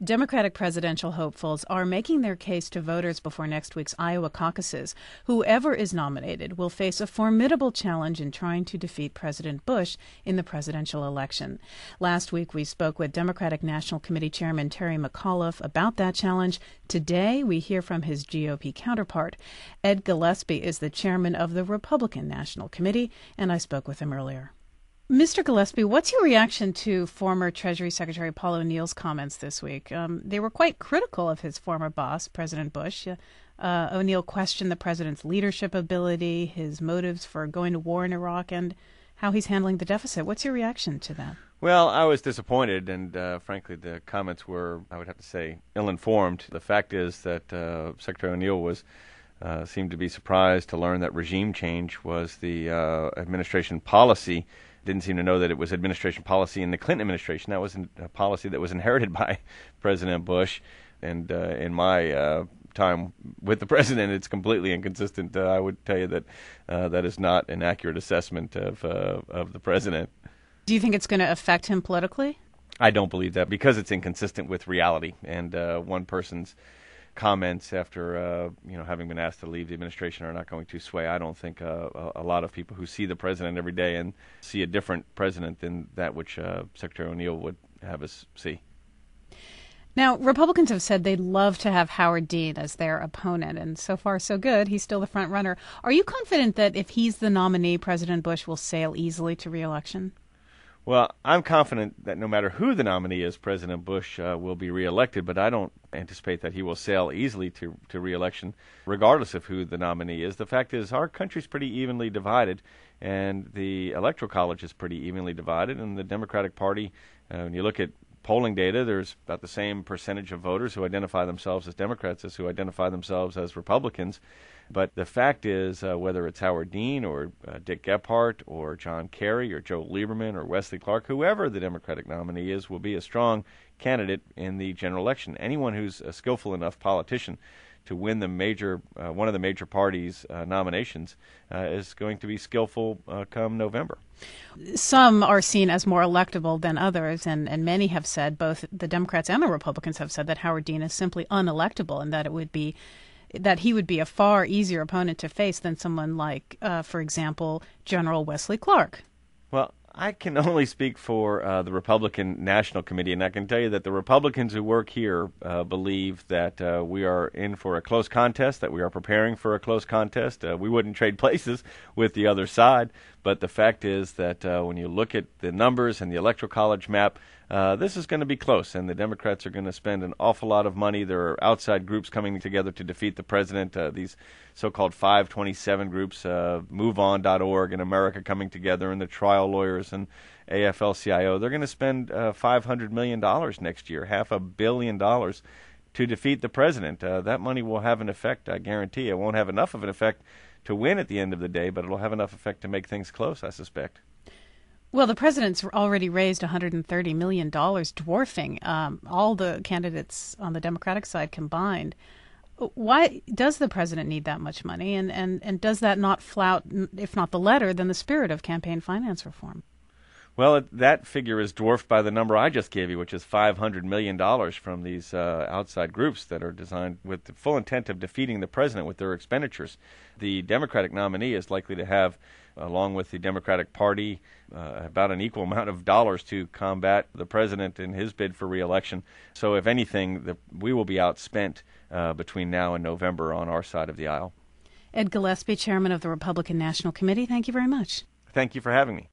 Democratic presidential hopefuls are making their case to voters before next week's Iowa caucuses. Whoever is nominated will face a formidable challenge in trying to defeat President Bush in the presidential election. Last week, we spoke with Democratic National Committee Chairman Terry McAuliffe about that challenge. Today, we hear from his GOP counterpart. Ed Gillespie is the chairman of the Republican National Committee, and I spoke with him earlier. Mr. Gillespie, what's your reaction to former Treasury Secretary Paul O'Neill's comments this week? They were quite critical of his former boss, President Bush. O'Neill questioned the president's leadership ability, his motives for going to war in Iraq, and how he's handling the deficit. What's your reaction to that? Well, I was disappointed, and frankly, the comments were, I would have to say, ill-informed. The fact is that Secretary O'Neill seemed to be surprised to learn that regime change was the administration policy. Didn't seem to know that it was administration policy in the Clinton administration. That was a policy that was inherited by President Bush. And in my time with the president, it's completely inconsistent. I would tell you that that is not an accurate assessment of the president. Do you think it's going to affect him politically? I don't believe that because it's inconsistent with reality. And one person's comments after having been asked to leave the administration are not going to sway. I don't think a lot of people who see the president every day and see a different president than that which Secretary O'Neill would have us see. Now, Republicans have said they'd love to have Howard Dean as their opponent, and so far so good. He's still the front runner. Are you confident that if he's the nominee, President Bush will sail easily to re-election? Well, I'm confident that no matter who the nominee is, President Bush will be reelected, but I don't anticipate that he will sail easily to reelection, regardless of who the nominee is. The fact is, our country's pretty evenly divided, and the Electoral College is pretty evenly divided, and the Democratic Party, when you look at polling data, there's about the same percentage of voters who identify themselves as Democrats as who identify themselves as Republicans. But the fact is, whether it's Howard Dean or Dick Gephardt or John Kerry or Joe Lieberman or Wesley Clark, whoever the Democratic nominee is will be a strong candidate in the general election. Anyone who's a skillful enough politician to win the one of the major parties' nominations is going to be skillful come November. Some are seen as more electable than others, and many have said, both the Democrats and the Republicans have said, that Howard Dean is simply unelectable and that he would be a far easier opponent to face than someone like, for example, General Wesley Clark. Well, I can only speak for the Republican National Committee, and I can tell you that the Republicans who work here believe that we are in for a close contest, that we are preparing for a close contest. We wouldn't trade places with the other side, but the fact is that when you look at the numbers and the Electoral College map, this is going to be close, and the Democrats are going to spend an awful lot of money. There are outside groups coming together to defeat the president, these so-called 527 groups, MoveOn.org in America coming together, and the trial lawyers and AFL-CIO. They're going to spend $500 million next year, $500 million, to defeat the president. That money will have an effect, I guarantee. It won't have enough of an effect to win at the end of the day, but it'll have enough effect to make things close, I suspect. Well, the president's already raised $130 million, dwarfing all the candidates on the Democratic side combined. Why does the president need that much money, and does that not flout, if not the letter, then the spirit of campaign finance reform? Well, that figure is dwarfed by the number I just gave you, which is $500 million from these outside groups that are designed with the full intent of defeating the president with their expenditures. The Democratic nominee is likely to have, along with the Democratic Party, about an equal amount of dollars to combat the president in his bid for re-election. So if anything, we will be outspent between now and November on our side of the aisle. Ed Gillespie, chairman of the Republican National Committee, thank you very much. Thank you for having me.